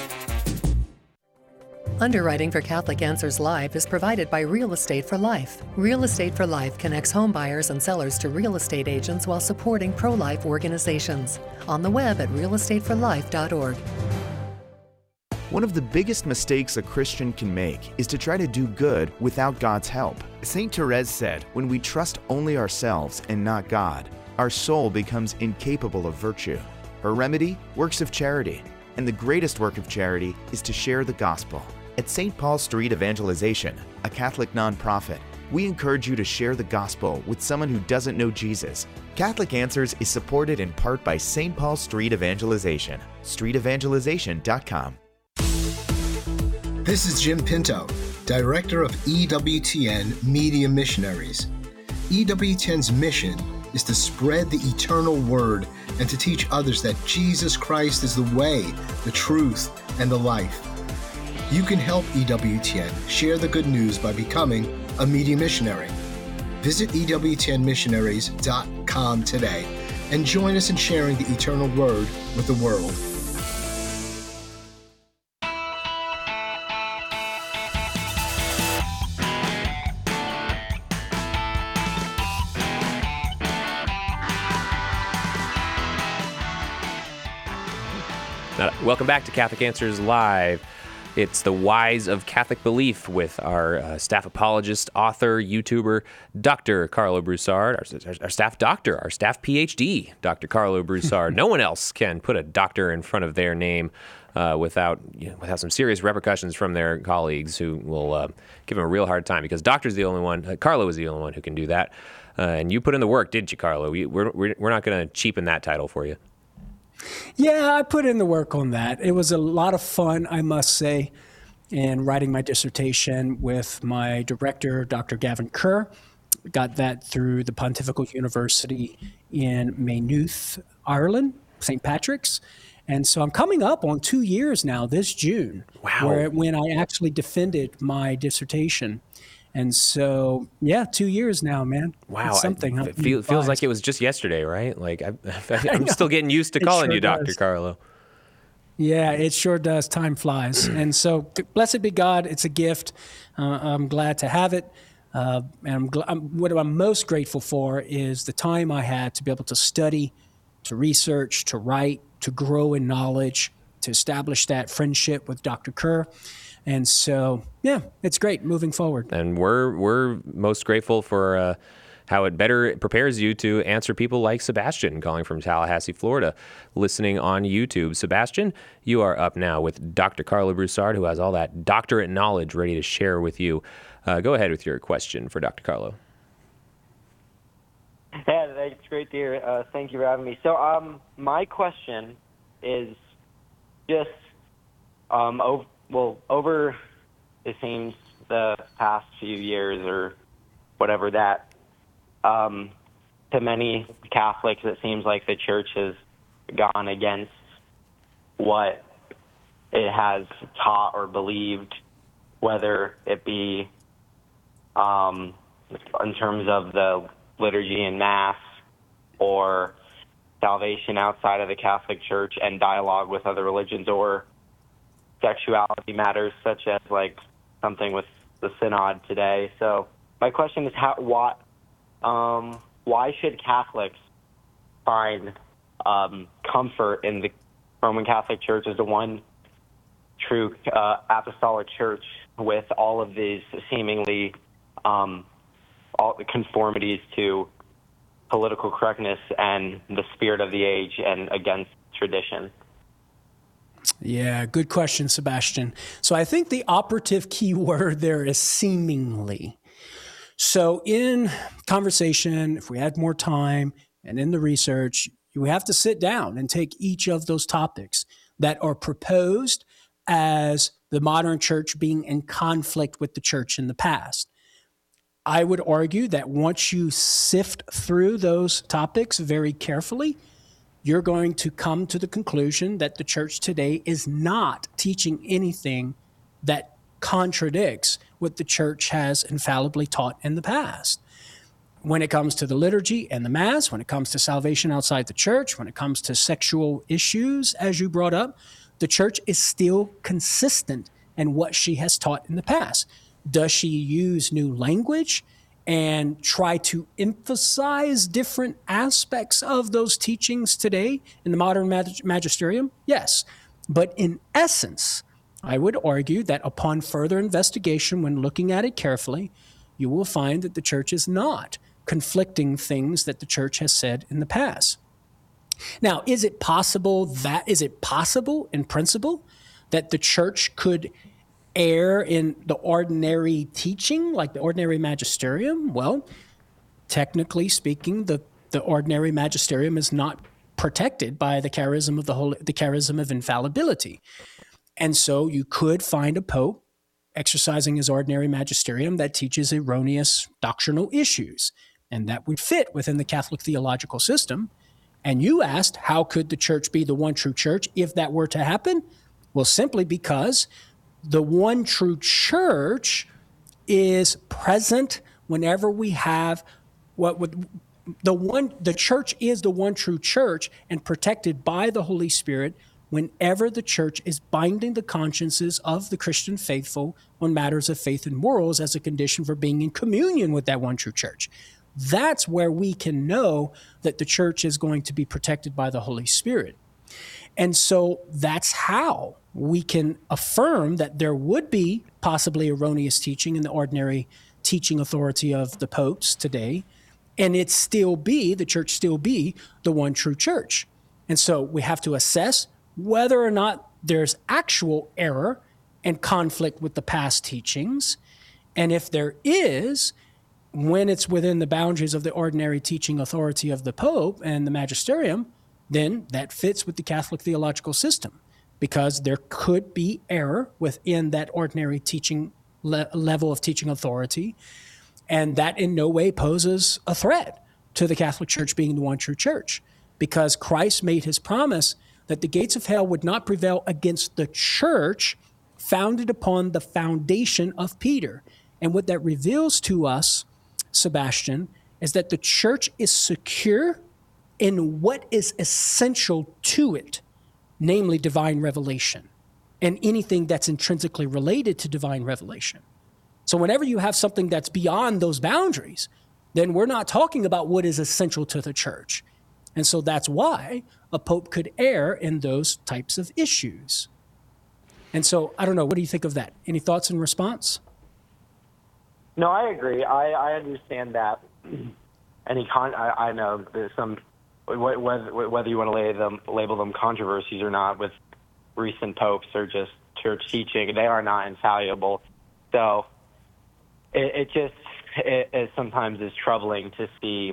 Underwriting for Catholic Answers Live is provided by Real Estate for Life. Real Estate for Life connects home buyers and sellers to real estate agents while supporting pro-life organizations. On the web at real estate for life dot org. One of the biggest mistakes a Christian can make is to try to do good without God's help. Saint Therese said, when we trust only ourselves and not God, our soul becomes incapable of virtue. Her remedy? Works of charity. And the greatest work of charity is to share the gospel. At Saint Paul Street Evangelization, a Catholic nonprofit, we encourage you to share the gospel with someone who doesn't know Jesus. Catholic Answers is supported in part by Saint Paul Street Evangelization, street evangelization dot com. This is Jim Pinto, Director of E W T N Media Missionaries. E W T N's mission is to spread the eternal word and to teach others that Jesus Christ is the way, the truth, and the life. You can help E W T N share the good news by becoming a media missionary. Visit E W T N missionaries dot com today and join us in sharing the eternal word with the world. Now, welcome back to Catholic Answers Live. It's the Whys of Catholic Belief with our uh, staff apologist, author, YouTuber, Doctor Carlo Broussard, our, our, our staff doctor, our staff P H D, Doctor Carlo Broussard. No one else can put a doctor in front of their name uh, without you know, without some serious repercussions from their colleagues who will uh, give them a real hard time, because doctor's the only one, uh, Carlo is the only one who can do that. Uh, and you put in the work, didn't you, Carlo? We, we're, we're, we're not going to cheapen that title for you. Yeah, I put in the work on that. It was a lot of fun, I must say, in writing my dissertation with my director, Doctor Gavin Kerr. Got that through the Pontifical University in Maynooth, Ireland, Saint Patrick's. And so I'm coming up on two years now this June, wow. where, when I actually defended my dissertation. And so, yeah, two years now, man. Wow. It's something. I, it feel, feels like it was just yesterday, right? Like I, I'm still getting used to It calling sure you Doctor does. Carlo. Yeah, it sure does. Time flies. And so blessed be God. It's a gift. Uh, I'm glad to have it. Uh, and I'm, gl- I'm, what I'm most grateful for is the time I had to be able to study, to research, to write, to grow in knowledge, to establish that friendship with Doctor Kerr. And so, yeah, it's great moving forward. And we're we're most grateful for uh, how it better prepares you to answer people like Sebastian calling from Tallahassee, Florida, listening on YouTube. Sebastian, you are up now with Doctor Carlo Broussard, who has all that doctorate knowledge ready to share with you. Uh, go ahead with your question for Doctor Carlo. Yeah, that's great to hear. Uh, thank you for having me. So, um, my question is just, um, over, well, over, it seems, the past few years or whatever that, um, to many Catholics, it seems like the church has gone against what it has taught or believed, whether it be um, in terms of the liturgy and Mass or salvation outside of the Catholic Church and dialogue with other religions, or sexuality matters such as like something with the Synod today. So my question is, how, what, um, why should Catholics find um, comfort in the Roman Catholic Church as the one true uh, apostolic church with all of these seemingly um, all the conformities to political correctness and the spirit of the age and against tradition? Yeah, good question, Sebastian. So I think the operative key word there is seemingly. So in conversation, if we had more time and in the research, we have to sit down and take each of those topics that are proposed as the modern church being in conflict with the church in the past. I would argue that once you sift through those topics very carefully, you're going to come to the conclusion that the church today is not teaching anything that contradicts what the church has infallibly taught in the past. When it comes to the liturgy and the Mass, when it comes to salvation outside the church, when it comes to sexual issues, as you brought up, the church is still consistent in what she has taught in the past. Does she use new language and try to emphasize different aspects of those teachings today in the modern mag- magisterium? Yes. But in essence, I would argue that upon further investigation, when looking at it carefully, you will find that the church is not conflicting things that the church has said in the past. Now, is it possible that, is it possible in principle that the church could err in the ordinary teaching, like the ordinary magisterium? Well, technically speaking, the, the ordinary magisterium is not protected by the charism of the Holy, the charism of infallibility. And so you could find a pope exercising his ordinary magisterium that teaches erroneous doctrinal issues, and that would fit within the Catholic theological system. And you asked, how could the church be the one true church if that were to happen? Well, simply because the one true church is present whenever we have what would the one the church is the one true church and protected by the Holy Spirit whenever the church is binding the consciences of the Christian faithful on matters of faith and morals as a condition for being in communion with that one true church. That's where we can know that the church is going to be protected by the Holy Spirit. And so that's how we can affirm that there would be possibly erroneous teaching in the ordinary teaching authority of the popes today, and it still be, the church still be the one true church. And so we have to assess whether or not there's actual error and conflict with the past teachings. And if there is, when it's within the boundaries of the ordinary teaching authority of the Pope and the magisterium, then that fits with the Catholic theological system, because there could be error within that ordinary teaching le- level of teaching authority, and that in no way poses a threat to the Catholic Church being the one true church, because Christ made his promise that the gates of hell would not prevail against the church founded upon the foundation of Peter. And what that reveals to us, Sebastian, is that the church is secure in what is essential to it, namely divine revelation and anything that's intrinsically related to divine revelation. So whenever you have something that's beyond those boundaries, then we're not talking about what is essential to the church. And so that's why a pope could err in those types of issues. And so, I don't know, what do you think of that? Any thoughts in response? No, I agree. I, I understand that. Any con, I, I know there's some, whether, whether you want to label them, label them controversies or not with recent popes or just church teaching, they are not infallible. So it, it just it, it sometimes is troubling to see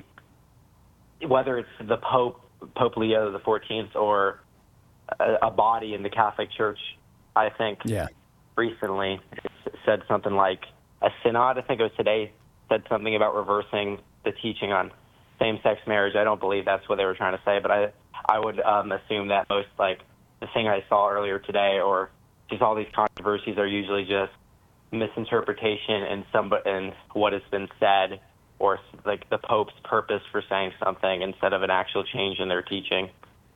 whether it's the Pope, Pope Leo the fourteenth, or a, a body in the Catholic Church. I think yeah. recently said something like a synod, I think it was today, said something about reversing the teaching on same-sex marriage. I don't believe that's what they were trying to say, but I I would um, assume that most, like, the thing I saw earlier today or just all these controversies are usually just misinterpretation and some and what has been said, or like the Pope's purpose for saying something instead of an actual change in their teaching.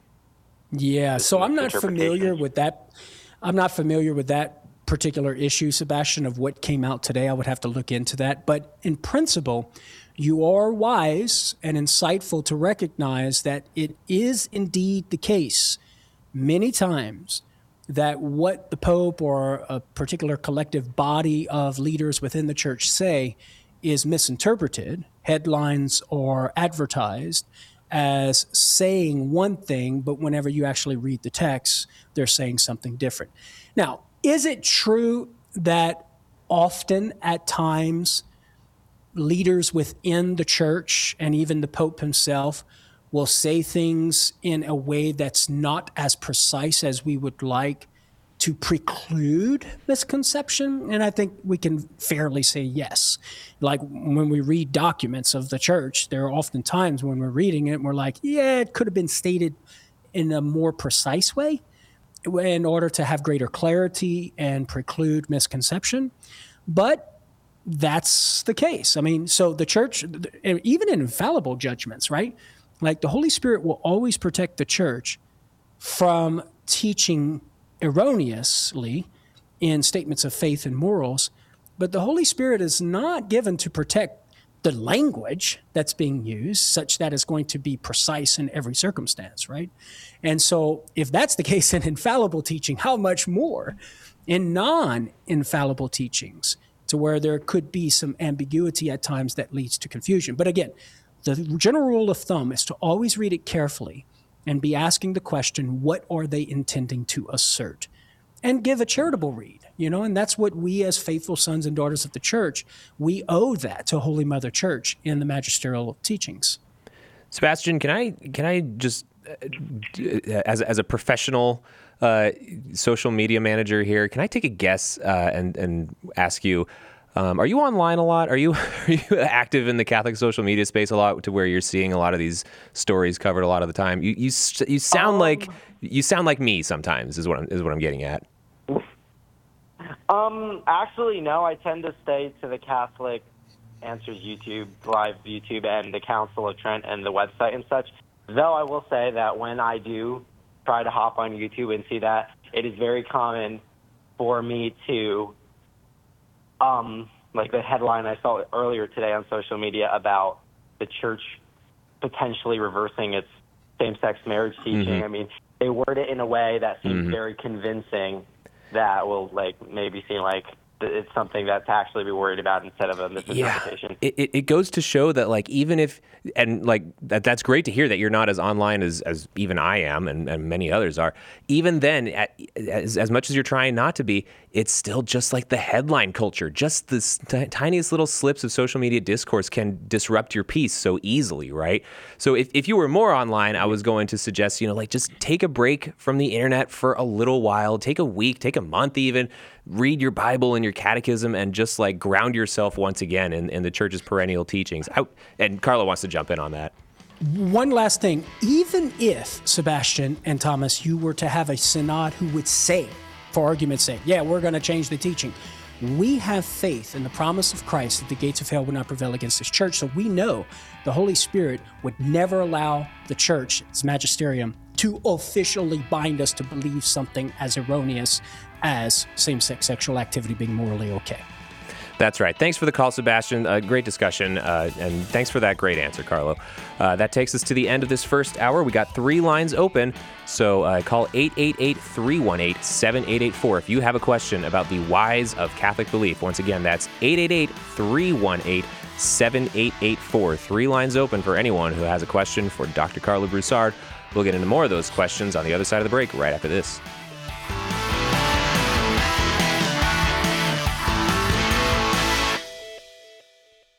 Yeah, so I'm not familiar with that. I'm not familiar with that particular issue, Sebastian, of what came out today. I would have to look into that. But in principle, you are wise and insightful to recognize that it is indeed the case many times that what the Pope or a particular collective body of leaders within the church say is misinterpreted. Headlines are advertised as saying one thing, but whenever you actually read the text, they're saying something different. Now, is it true that often at times leaders within the church and even the Pope himself will say things in a way that's not as precise as we would like to preclude misconception? And I think we can fairly say yes. Like when we read documents of the church, there are often times when we're reading it and we're like, yeah, it could have been stated in a more precise way in order to have greater clarity and preclude misconception. But that's the case. I mean, so the church, even in infallible judgments, right? Like the Holy Spirit will always protect the church from teaching erroneously in statements of faith and morals, but the Holy Spirit is not given to protect the language that's being used such that it's going to be precise in every circumstance, right? And so if that's the case in infallible teaching, how much more in non-infallible teachings, to where there could be some ambiguity at times that leads to confusion. But again, the general rule of thumb is to always read it carefully and be asking the question, what are they intending to assert? And give a charitable read, you know, and that's what we as faithful sons and daughters of the church, we owe that to Holy Mother Church in the magisterial teachings. Sebastian, can I can I just, uh, as, as a professional uh, social media manager here, can I take a guess uh, and, and ask you, Um, are you online a lot? Are you are you active in the Catholic social media space a lot, to where you're seeing a lot of these stories covered a lot of the time? You you you sound um, like you sound like me sometimes. Is what I'm is what I'm getting at. Um, actually, no. I tend to stay to the Catholic Answers YouTube, live YouTube, and the Council of Trent and the website and such. Though I will say that when I do try to hop on YouTube and see that, it is very common for me to. Um, like the headline I saw earlier today on social media about the church potentially reversing its same-sex marriage teaching. Mm-hmm. I mean, they word it in a way that seems mm-hmm. very convincing that will like maybe seem like it's something that's actually be worried about instead of a misinterpretation. Yeah. It, it goes to show that, like, even if, and like that, that's great to hear that you're not as online as, as even I am and, and many others are. Even then, at, as, as much as you're trying not to be, it's still just like the headline culture. Just this t- tiniest little slips of social media discourse can disrupt your peace so easily, right? So if, if you were more online, I was going to suggest, you know, like just take a break from the internet for a little while, take a week, take a month even, read your Bible and your catechism and just like ground yourself once again in, in the church's perennial teachings. I, and Carlo wants to jump in on that. One last thing. Even if, Sebastian and Thomas, you were to have a synod who would say, for argument's sake, yeah, we're going to change the teaching. We have faith in the promise of Christ that the gates of hell would not prevail against his church. So we know the Holy Spirit would never allow the church, its magisterium, to officially bind us to believe something as erroneous as same-sex sexual activity being morally okay. That's right. Thanks for the call, Sebastian. Uh, great discussion. Uh, and thanks for that great answer, Carlo. Uh, that takes us to the end of this first hour. We got three lines open. So uh, call eight eight eight, three one eight, seven eight eight four if you have a question about the whys of Catholic belief. Once again, that's eight eight eight, three one eight, seven eight eight four. Three lines open for anyone who has a question for Doctor Carlo Broussard. We'll get into more of those questions on the other side of the break right after this.